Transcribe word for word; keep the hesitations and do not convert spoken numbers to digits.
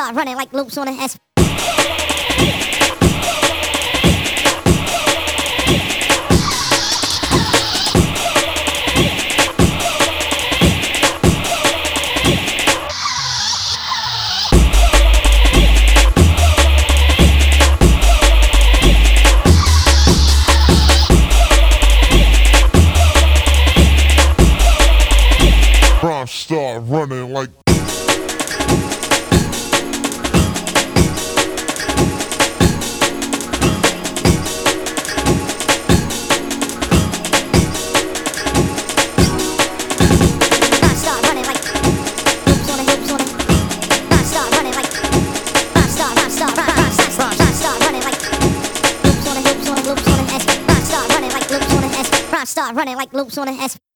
start running like loops on an S. Rhyme start running like Start running like loops on an S.